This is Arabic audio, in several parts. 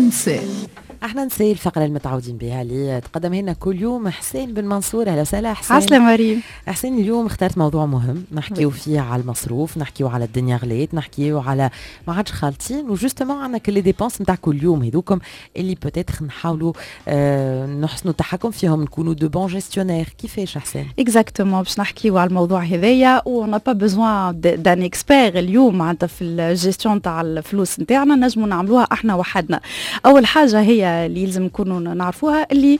نساء. احنا نساء الفقرة المتعودين بها اللي تقدم لنا كل يوم حسين بن منصور. اهلا وسهلا حسين. عسلامة مريم. حسين اليوم اخترت موضوع مهم نحكيو فيه على المصروف، نحكيو على الدنيا غليت، نحكيو على ما عادش خالطين، وجوستومون عندنا كل لي ديبونس نتاع كل يوم هذوكم اللي بوتيتر نحاولوا نحسنوا التحكم فيهم، نكونوا دو بون جيستيونير. كيفاش حسين؟ اكزاكتومون باش نحكيو على الموضوع هذايا ونا با بيزوان دان اكسبير اليوم معناتها في الجيستيون تاع الفلوس نتاعنا، نجموا نعملوها احنا وحدنا. اول حاجه هي اللي يلزم نكونوا نعرفوها اللي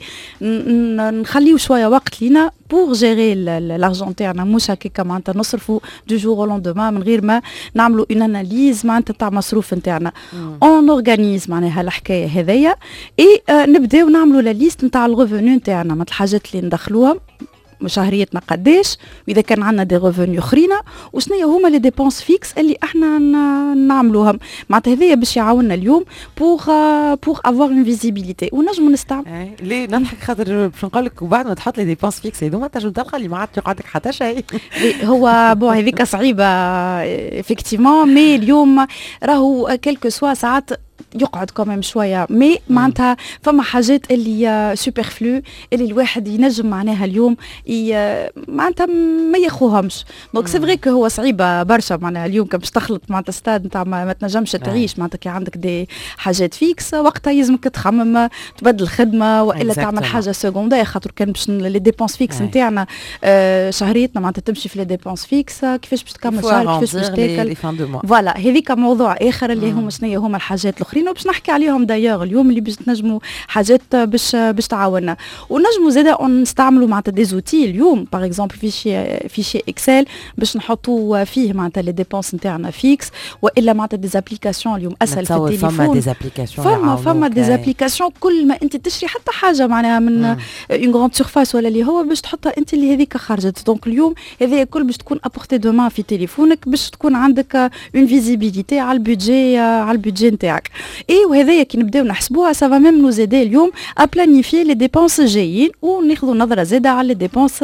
نخليو شويه وقت لينا بور جيري لارجون تاعنا، مش هكاكا معناتها نصرفوا دو جور او لوندومان من غير ما نعملوا اون اناليز معناتها تاع مصروف نتاعنا. اون اورغانيز معناها الحكايه هذيا اي نبداو نعملوا لا ليست نتاع الريفوني نتاعنا، معناتها الحاجات اللي ندخلوها مشهريتنا قداش، واذا كان عندنا دي ريفوني اخرين وشنو هما لي ديبونس فيكس اللي احنا نعملوهم. معناتها هذايا باش يعاوننا اليوم بور افوار اون فيزيبيليتي ونجموا نستعمل. ليه نضحك خاطر باش نقول لك وبعد ما تحط لي ديبونس فيكس هذوما تنجم تلقى اللي ما عاد يقعدك حتى شيء. هو بون هذيك صعيبه افكتيفمون، مي اليوم راهو كلكو سوا ساعات يقعد كمان شويه، مي معناتها فما حاجات اللي سوبرفلو اللي الواحد ينجم معناها اليوم معناتها ما ياخوهمش. دونك سي فري كو هو صعيبه برشا معناها اليوم كان باش تخلط معناتها ستاد نتاع ما تنجمش تعيش معناتها كي عندك دي حاجات فيكس وقتها يلزمك تخمم تبدل خدمه والا تعمل حاجه سكوندير، خاطر كان باش لي ديبونس فيكس نتاعنا شهريتنا معناتها تمشي في لي ديبونس فيكس، كيفاش باش تكمل شهر، كيفاش باش تاكل. فوالا هذيك موضوع اخر اللي هما شنو هما الحاجات الاخرين وباش نحكي عليهم دايوغ اليوم اللي باش تنجموا حاجات باش تعاوننا. ونجموا زاده نستعملوا معناتها دي زوتي اليوم باغ اكزومبل فيشي اكسل باش نحطوا فيه معناتها لي ديبونس نتاعنا فيكس، والا معناتها دي زابليكاسيون اليوم اسهل في التليفون. فما دي زابليكاسيون فما دي زابليكاسيون كل ما انت تشري حتى حاجه معناها من اون غراند سيرفاس ولا اللي هو باش تحطها انت اللي هذيك خرجت. دونك اليوم هذا كل باش تكون ابورتي دو مان في تليفونك باش تكون عندك اون فيزيبيليتي على البودجي نتاعك. وهذايا كي نبداو نحسبوها سافا ميم نو زيدي اليووم ابلانيفي لي ديبونس جايين وناخذوا نظره زاده على لي ديبونس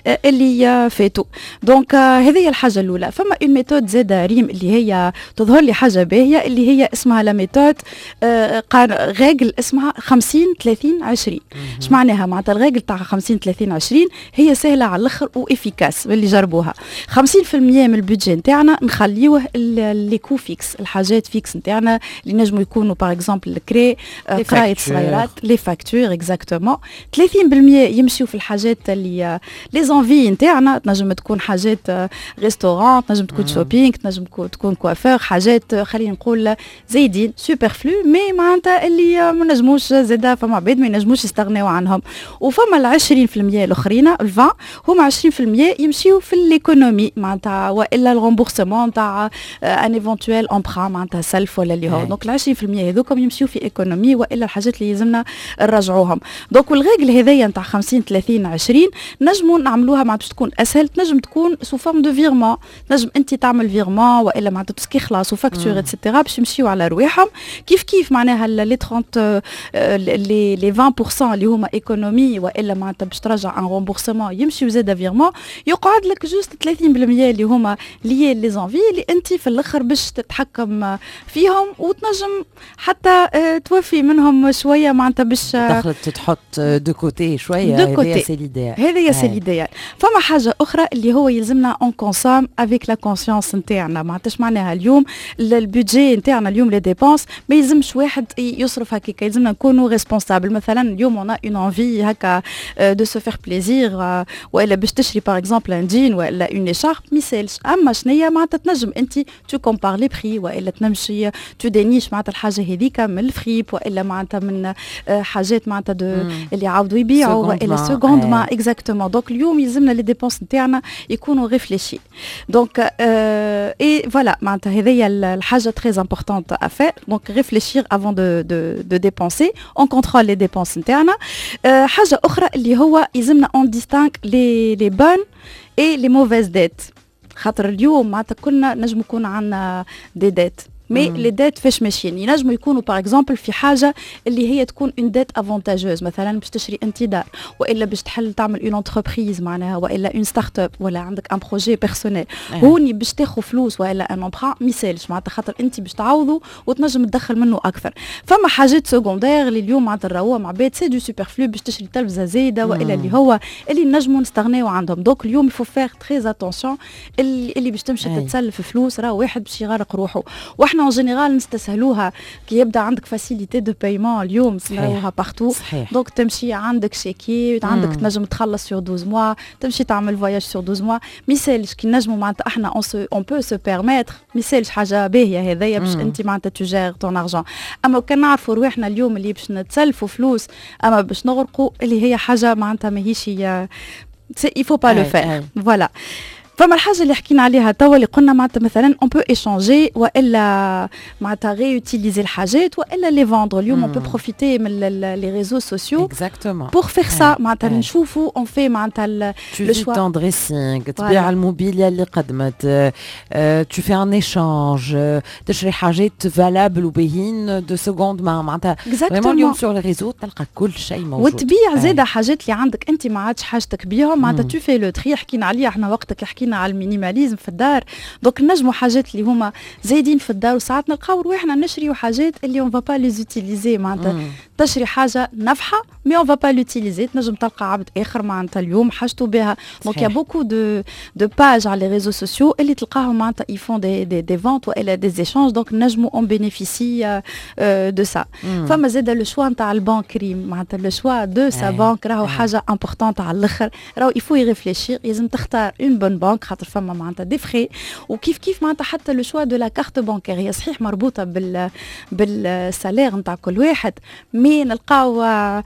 اللي فاتوا. دونك هذه الحاجه الاولى. فما اون ميثود زاده ريم اللي هي تظهر لي حاجه باهيه اللي هي اسمها لا ميثود ريغل اسمها 50 30 20. اش معناها؟ معناتها الريغل تاع 50 30 20 هي سهله على الاخر وافيكاس اللي جربوها. 50% من البودجي نتاعنا نخليوه لي كو فيكس، الحاجات فيكس نتاعنا اللي نجموا يكونوا باغ اكزومبل الكري قرايه صغيرات لي فاكتور اكزاكتومون. 30% يمشيو في الحاجات اللي لي زونفي نتاعنا، تنجم تكون حاجات ريستورون، تنجم تكون شوبينغ، تنجم تكون كوافور، حاجات خلينا نقول زايدين سوبرفلو مي معناتها اللي ما نجموش زاده فما عباد ما ينجموش يستغناو عنهم. وفما ال 20% الاخرين ال20 هما 20% يمشيو في الايكونومي معناتها والا الرامبورسمون تاع ان ايفونتويل امبران معناتها سلف ولا اللي هو. دونك ال 20% هذوكم يمشيو في ايكونومي والا الحاجات اللي لازمنا نرجعوهم. دونك والريغل هذايا نتاع 50 30 20 نجموا نعملوها مع باش تكون اسهل، تنجم تكون سو فورم دو فيرمون، تنجم انت تعمل فيرمون والا معناتها تسكي خلاص وفاكتور اتسيتيرا باش يمشيو على رواحهم كيف معناها لي 30 لي 20% اللي هما ايكونومي والا معناتها باش ترجع ان رومبورسمون يمشيو زاده فيرمون، يقعد لك جوست 30% اللي هما لي زونفي اللي انت في الاخر باش تتحكم فيهم وتنجم حتى توفي منهم شويه معناتها باش دخلت تحط دو كوتي شويه. هذه سي ليديال، هذه سي ليديال. فما حاجه اخرى اللي هو يلزمنا اون كونسوم افيك لا كونسيونس نتاعنا. معناتها معناها اليوم البودجي نتاعنا اليوم لي ديبونس ما يلزمش واحد يصرف هكاك، يلزمنا نكونوا ريسبونسابل. مثلا اليوم اون اون انفي هكا دو سو فير بليزير والا باش تشري باغ اكزومبل ان جين ولا اون اشارب ميسالش، اما شنيا معناتها تنجم انت تو كومبار لي بري والا تنمشي تو دينيش معناتها الحاجه هذيك من الفريب والا معناتها من حاجات معناتها اللي عاودوا يبيعوا والا سكوند ما اكزاكتومون. دونك اليوم يلزمنا لي ديبونس نتاعنا يكونوا ريفليشي. دونك اي فوالا معناتها هذه الحاجه تري امبورطونت افير. دونك ريفليشير افون دو ديبونسي، اون كونترول لي ديبونس نتاعنا. حاجه اخرى اللي هو يلزمنا اون ديستانك لي بون اي لي موفيز ديت، خاطر اليوم معناتها كلنا نجم يكون عندنا دي ديت مي لي ديت فاش ماشيين ينجموا يكونوا باغ اكزومبل في حاجه اللي هي تكون اون ديت افونتاجوز، مثلا باش تشري انت دار، والا باش تحل تعمل اون انتربريز معناها، والا اون ستارت اب، ولا عندك ان بروجي بيرسونيل. هوني باش تاخذ فلوس والا ان امبران ميسالش معناتها خاطر انت باش تعوضوا وتنجم تدخل منه اكثر. فما حاجات سكوندير اللي اليوم معناتها نراوها مع بيت سي دو سوبرفلو باش تشري تلفزه زايده والا اللي هو اللي نجموا نستغناو عندهم. دونك اليوم يفو فيغ تري اتونسيون اللي باش تمشي تتسلف فلوس راه واحد باش يغرق روحه. واحنا اون جينيرال نستسهلوها كي يبدا عندك فاسيليتي دو بايمون اليوم نراوها بارتو. دونك تمشي عندك شيكي عندك تنجم تخلص سور 12 موا، تمشي تعمل فواياج سور 12 موا. ميسالش كي نجموا معناتها احنا اون بو سو بيرميتر، ميسالش حاجه باهيه هذايا باش انت معناتها تجير طون ارجون. اما كان نعرفوا رواحنا اليوم اللي باش نتسلفوا فلوس اما باش نغرقوا اللي هي حاجه معناتها ماهيش il faut pas le faire. Voilà. فما الحاجه اللي حكينا عليها توا اللي قلنا معناتها مثلا اون بو ايشانجي والا معناتها ريوتيليزي الحاجات والا لي فوندر. اليوم اون بو بروفيتي من لي ريزو سوسيو اكزاكتومون بور فيغ سا. معناتها نشوفوا اون في معناتها لو شوا تون دريسينغ، تبيع الموبيليا اللي قدمت، تو في ان ايشانج، تشري حاجات فالابل وباهين دو سكوند معناتها فريمون اليوم سور لي ريزو تلقى كل شيء موجود. وتبيع زاده حاجات اللي عندك انت ما عادش حاجتك بيهم معناتها تو في لو تري. حكينا عليه احنا وقتك حكينا على المينيماليزم في الدار. دونك نجموا حاجات اللي هما زايدين في الدار وساعات نلقاو رواحنا نشريو حاجات اللي اون فا با لي زوتيليزي. معناتها تشري حاجه نافحه مي اون فا با لوتيليزي. تنجم تلقى عبد اخر معناتها اليوم حاجته بها. دونك يا بوكو دو باج على لي ريزو سوسيو اللي تلقاهم معناتها يفون دي فونت والا دي ايشانج. دونك نجموا اون بينيفيسي دو سا. فما زاد لو شوا نتاع البانكري معناتها لو شوا دو سا بانك راهو حاجه امبورطونت على الاخر. راهو يفو يريفليشير، لازم تختار اون بون بانك خاطر فما معناتها دي فري. وكيف كيف معناتها حتى لو شوا دو لا كارت بانكير هي صحيح مربوطه بالسالير نتاع كل واحد، مي نلقاو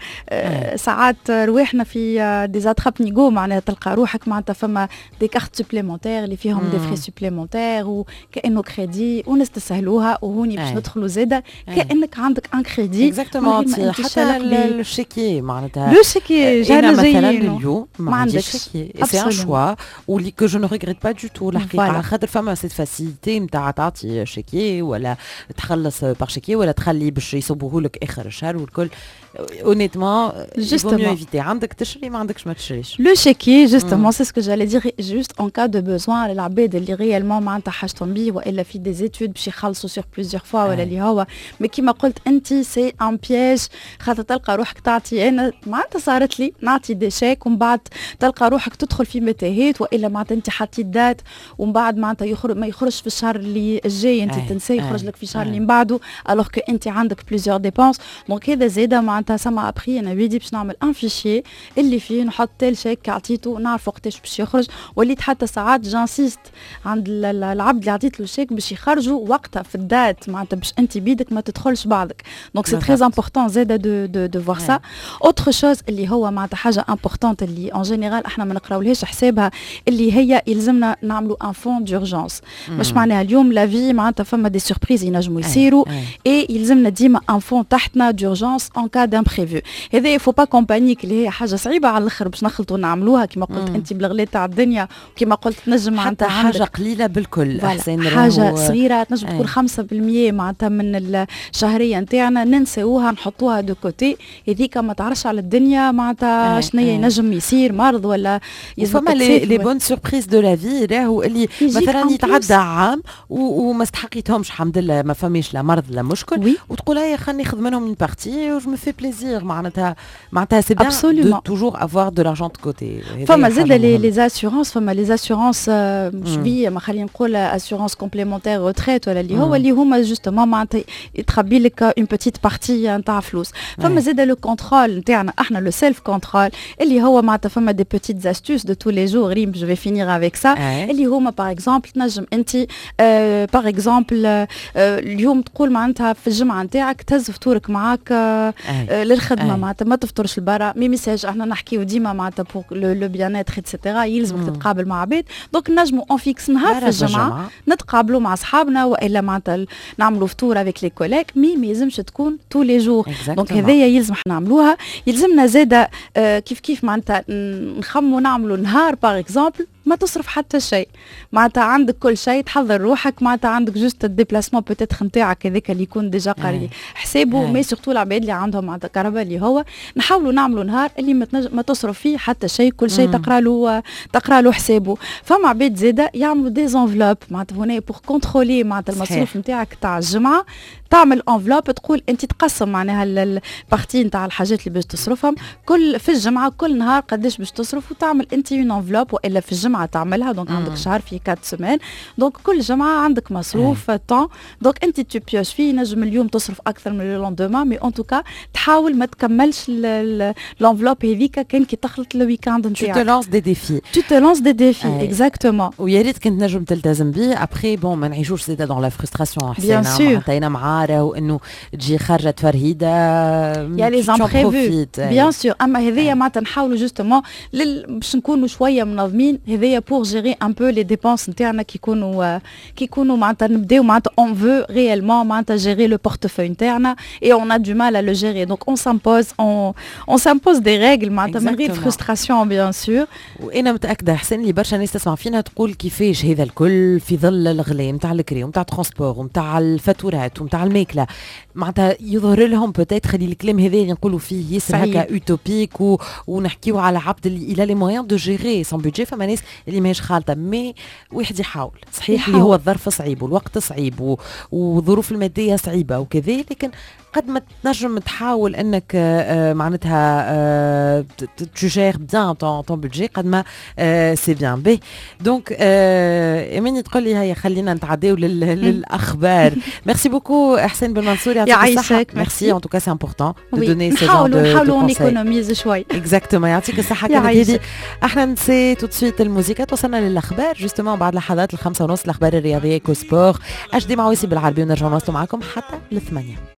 ساعات رواحنا في دي زاتراب نيغو معناتها تلقى روحك معناتها فما دي كارت سوبليمونتير اللي فيهم دي فري سوبليمونتير وكانه كريدي ونستسهلوها. وهوني باش ندخلوا زاده كانك عندك ان كريدي اكزاكتومون. حتى الشيكي معناتها لو شيكي جانا مثلا اليوم ما عنديش شيكي سي ان شوا واللي كو جو نو ريغريت با دو تو الحقيقه على خاطر فما سيت فاسيليتي نتاع تعطي شيكي ولا تخلص بار شيكي ولا تخلي باش يصوبوه لك اخر الشهر والكل. اونيتمون يفو ميو ايفيتي عندك تشري ما عندكش ما تشريش. لو شيكي جوستومون سي سكو جالي دير جوست اون كا دو بوزوان للعباد اللي ريالمون معناتها حاجتهم بيه والا في دي زيتود باش يخلصوا سور بليزيور فوا ولا اللي هو. مي كيما قلت انت سي ان بياج خاطر تلقى روحك تعطي. انا معناتها صارت لي نعطي دي شيك ومن بعد تلقى روحك تدخل في متاهات والا معناتها انت حطيت دات ومن بعد معناتها ما يخرجش في الشهر اللي الجاي انت تنسى يخرج لك في الشهر اللي من بعده الوغ كو انت عندك بليزيور ديبونس. دونك هذا زاده معناتها سما ابخي انا بيدي باش نعمل ان فيشي اللي فيه نحط تال شيك عطيته نعرف وقتاش باش يخرج. وليت حتى ساعات جانسيست عند العبد اللي عطيت له الشيك باش يخرجوا وقتها في الدات معناتها باش انت بيدك ما تدخلش بعضك. دونك سي تري امبورطون زاده دو فوار سا. اوتر شوز اللي هو معناتها حاجه امبورطونت اللي اون جينيرال احنا ما نقراولهاش حسابها اللي هي يلزمنا نعملوا ان فون دورجونس. مش معناها اليوم لا في معناتها فما دي سوربريز ينجموا يصيروا اي يلزمنا ديما ان فون تحتنا دورجونس ان كا دامبريفو. هذا يفو با كومبانيك اللي هي حاجه صعيبه على الاخر باش نخلطوا نعملوها كما قلت انت بالغلات تاع الدنيا وكما قلت نجم معناتها حاجه قليله بالكل احسن حاجه صغيره تنجم تكون 5% معناتها من الشهريه نتاعنا ننساوها نحطوها دو كوتي. هذيك ما تعرفش على الدنيا معناتها شنيا ينجم يصير مرض ولا فما لي بون سوربريز دو لا في راهو اللي مثلا يتعدى عام وما استحقيتهمش الحمد لله ما فماش لا مرض لا مشكل وتقول هيا خليني ناخذ منهم من بارتي و جو مي في بليزير معناتها سي بيان دو توجور افوار دو لارجون دو كوتي. فما زاد لي اسيورونس فما لي اسيورونس مش بي ما خلينا نقول اسيورونس كومبليمونتير ريتريت ولا اللي هما جوستومون معناتها يتخبي لك اون بيتيت بارتي نتاع فلوس. فما زاد لو كونترول نتاعنا احنا لو سيلف كونترول اللي هو معناتها فما دي بيتيت استوس دو تو لي جور ريم جو في فينير افيك سا اللي هما باغ اكزومبل تنجم انت باغ اكزومبل اليوم تقول معناتها في الجمعه نتاعك تهز فطورك معاك للخدمه معناتها ما تفطرش لبرا مي ميساج احنا نحكيو ديما معناتها بور لو بيان اتر ايتترا يلزمك تتقابل مع عباد. دونك نجموا اون فيكس نهار في الجمعه نتقابلوا مع اصحابنا والا معناتها نعملوا فطور افيك لي كوليك مي ما يلزمش تكون تو لي جور. دونك هذايا يلزم احنا نعملوها. يلزمنا زاده كيف معناتها نخموا نعملوا نهار باغ اكزومبل ما تصرف حتى شيء، معناتها عندك كل شيء، تحضر روحك، معناتها عندك جوست الديبلاسمون بوتيتر نتاعك هذاك اللي يكون ديجا قاري حسابه. مي سورتو العباد اللي عندهم معناتها كهرباء اللي هو نحاولوا نعملوا نهار اللي ما تصرف فيه حتى شيء، كل شيء تقرا له حسابه. فما عباد زاده يعملوا دي انفلوب معناتها هنا بور كونترولي معناتها المصروف نتاعك تاع الجمعه، تعمل انفلوب تقول انت تقسم معناها البارتي نتاع الحاجات اللي باش تصرفهم كل في الجمعه كل نهار قداش باش تصرف، وتعمل انت اون انفلوب والا في الجمعه تعملها. دونك عندك شهر فيه 4 سمان، دونك كل جمعه عندك مصروف طون، دونك انت تو بيوش فيه نجم اليوم تصرف اكثر من لوندومان، مي اون توكا تحاول ما تكملش الانفلوب هذيك كان كي تخلط الويكاند نتاعك. Tu te lances des défis. Tu te lances des défis exactement. ويا ريت كنت نجم تلتزم بيه. ابخي بون ما نعيشوش زيدا دون لا فرستراسيون حسين، عطينا معاره وانه تجي خارجه فرهيده يا لي زامبريفو بيان سور. اما هذيا معناتها نحاولوا جوستومون باش نكونوا شويه منظمين، هذيا بور جيري ان بو لي ديبونس نتاعنا كي يكونوا معناتها نبداو معناتها اون فو ريالمون معناتها جيري لو بورتفوي نتاعنا اي اون ا دو مال ا لو جيري. دونك اون سامبوز دي ريغل معناتها من غير فرستراسيون بيان سور. وانا متاكده حسين اللي برشا ناس تسمع فينا تقول كيفاش هذا الكل في ظل الغلاء نتاع الكري ونتاع الترونسبور ونتاع الفاتورات ونتاع الماكله، معناتها يظهر لهم بوتيت خلي الكلام هذا اللي نقولوا فيه ياسر هكا اوتوبيك ونحكيو على عبد اللي الى لي مويان دو جيري سون بودجي. فما ناس اللي ماهيش خالطه، مي واحد يحاول صحيح اللي هو الظرف صعيب والوقت صعيب والظروف الماديه صعيبه وكذا، لكن قد ما تنجم تحاول انك معناتها تجير بيان طون بودجي قد ما سي بيان بي. دونك اماني تقول لي هيا خلينا نتعداو للاخبار. ميرسي بوكو حسين بن منصور، يعطيك الصحه. ميرسي ان توكا سي امبورطون دو دوني سي جون دو نحاولوا نيكونوميز شوي. اكزاكتومون يعطيك الصحه. كانت هذه احنا نسي تو سويت الموسيقى، توصلنا للاخبار جوستومون بعد لحظات 5:30 الاخبار الرياضيه كو سبور. اجدي معويسي بالعربي ونرجعوا نواصلوا معكم حتى 8.